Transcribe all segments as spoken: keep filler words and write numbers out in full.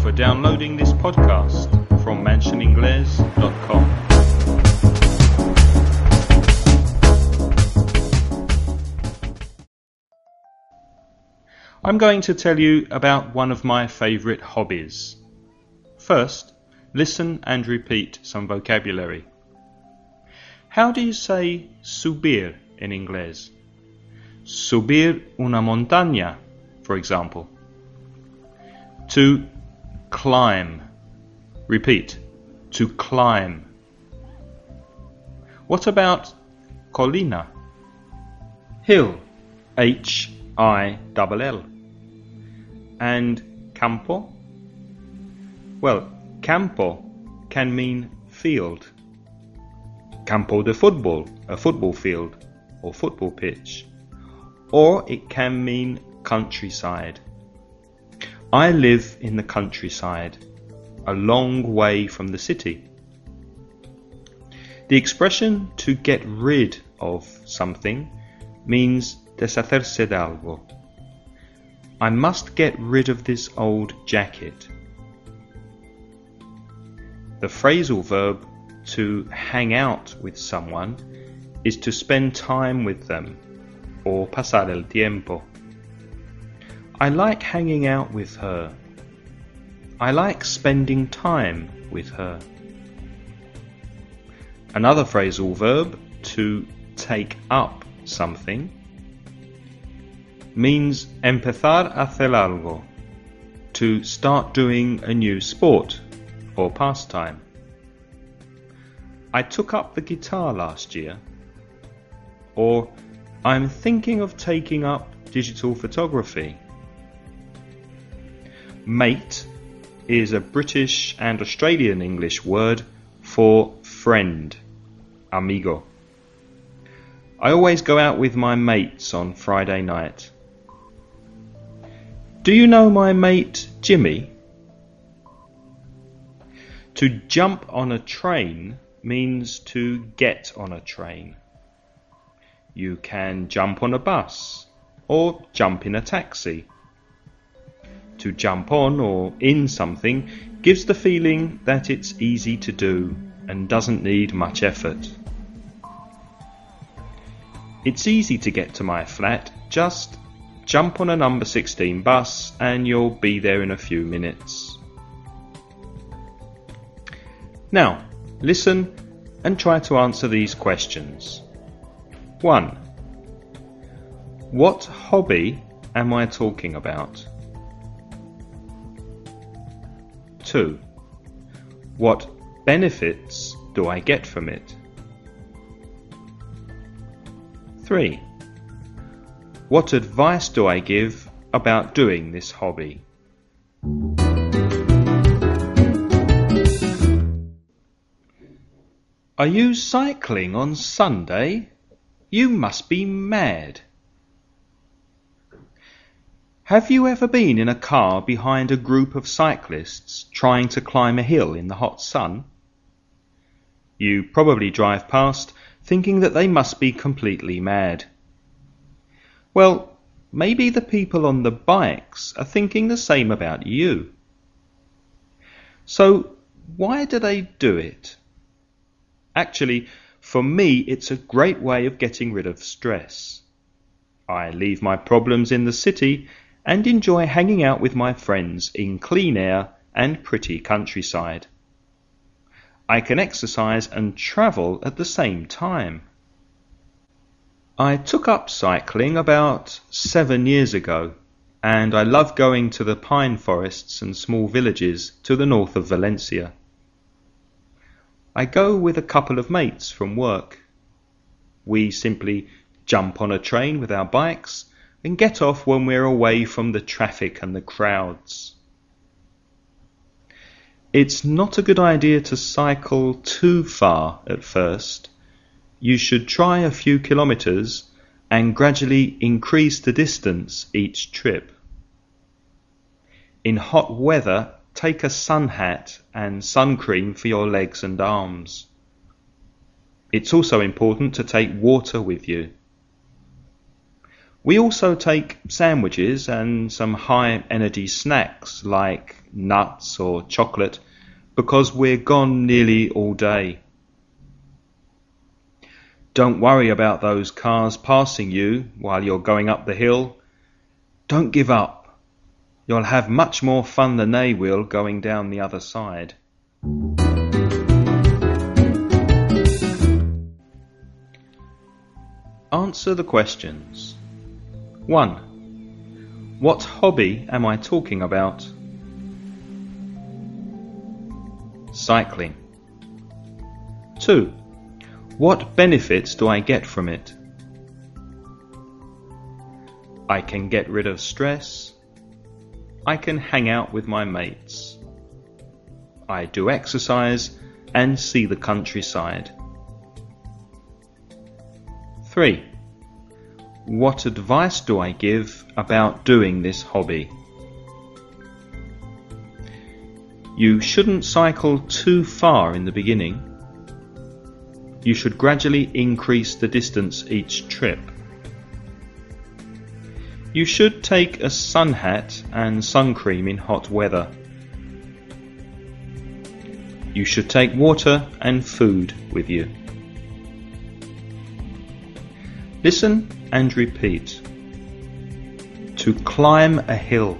for downloading this podcast from mansion ingles dot com. I'm going to tell you about one of my favourite hobbies. First, listen and repeat some vocabulary. How do you say subir in English? Subir una montaña, for example. To climb. Repeat. To climb. What about colina? Hill. H I L L. And campo? Well, campo can mean field. Campo de fútbol, a football field or football pitch. Or it can mean countryside. I live in the countryside, a long way from the city. The expression to get rid of something means deshacerse de algo. I must get rid of this old jacket. The phrasal verb to hang out with someone is to spend time with them, or pasar el tiempo. I like hanging out with her. I like spending time with her. Another phrasal verb, to take up something, means empezar a hacer algo, to start doing a new sport or pastime. I took up the guitar last year. Or I'm thinking of taking up digital photography. Mate is a British and Australian English word for friend, amigo. I always go out with my mates on Friday night. Do you know my mate Jimmy? To jump on a train means to get on a train. You can jump on a bus or jump in a taxi. To jump on or in something gives the feeling that it's easy to do and doesn't need much effort. It's easy to get to my flat. Just jump on a number sixteen bus and you'll be there in a few minutes. Now, listen and try to answer these questions. one. What hobby am I talking about? two. What benefits do I get from it? three. What advice do I give about doing this hobby? Are you cycling on Sunday? You must be mad. Have you ever been in a car behind a group of cyclists trying to climb a hill in the hot sun? You probably drive past thinking that they must be completely mad. Well, maybe the people on the bikes are thinking the same about you. So, why do they do it? Actually, for me, it's a great way of getting rid of stress. I leave my problems in the city and enjoy hanging out with my friends in clean air and pretty countryside. I can exercise and travel at the same time. I took up cycling about seven years ago, and I love going to the pine forests and small villages to the north of Valencia. I go with a couple of mates from work. We simply jump on a train with our bikes and get off when we're away from the traffic and the crowds. It's not a good idea to cycle too far at first. You should try a few kilometres and gradually increase the distance each trip. In hot weather, take a sun hat and sun cream for your legs and arms. It's also important to take water with you. We also take sandwiches and some high energy snacks like nuts or chocolate because we're gone nearly all day. Don't worry about those cars passing you while you're going up the hill. Don't give up. You'll have much more fun than they will going down the other side. Answer the questions. one. What hobby am I talking about? Cycling. two. What benefits do I get from it? I can get rid of stress. I can hang out with my mates. I do exercise and see the countryside. three. What advice do I give about doing this hobby? You shouldn't cycle too far in the beginning. You should gradually increase the distance each trip. You should take a sun hat and sun cream in hot weather. You should take water and food with you. Listen and repeat. To climb a hill.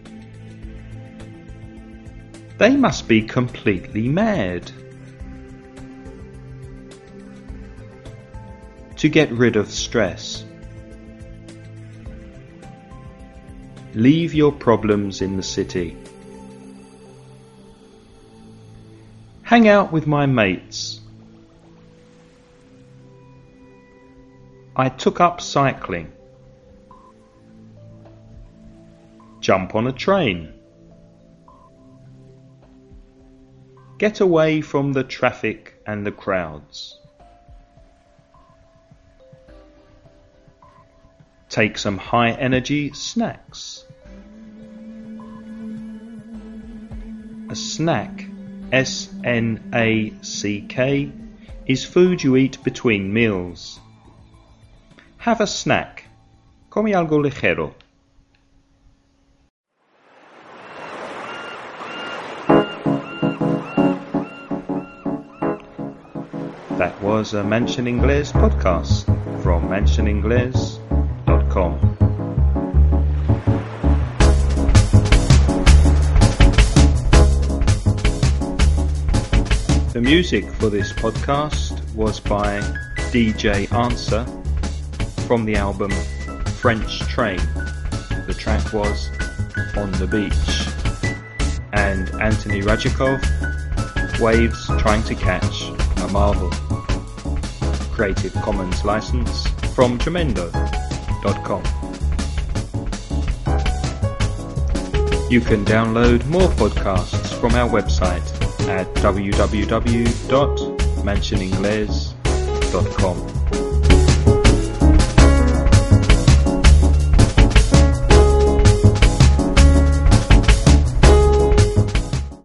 They must be completely mad. To get rid of stress. Leave your problems in the city. Hang out with my mates. I took up cycling. Jump on a train. Get away from the traffic and the crowds. Take some high energy snacks. A snack, S N A C K, is food you eat between meals. Have a snack. Come algo ligero. That was a Mansion Inglés podcast from mansion inglés dot com. The music for this podcast was by D J Answer from the album French Train. The track was On the Beach. And Anthony Rajikov, Waves Trying to Catch a Marble. Creative Commons license from Jamendo dot com. You can download more podcasts from our website at w w w dot mansion inglés dot com.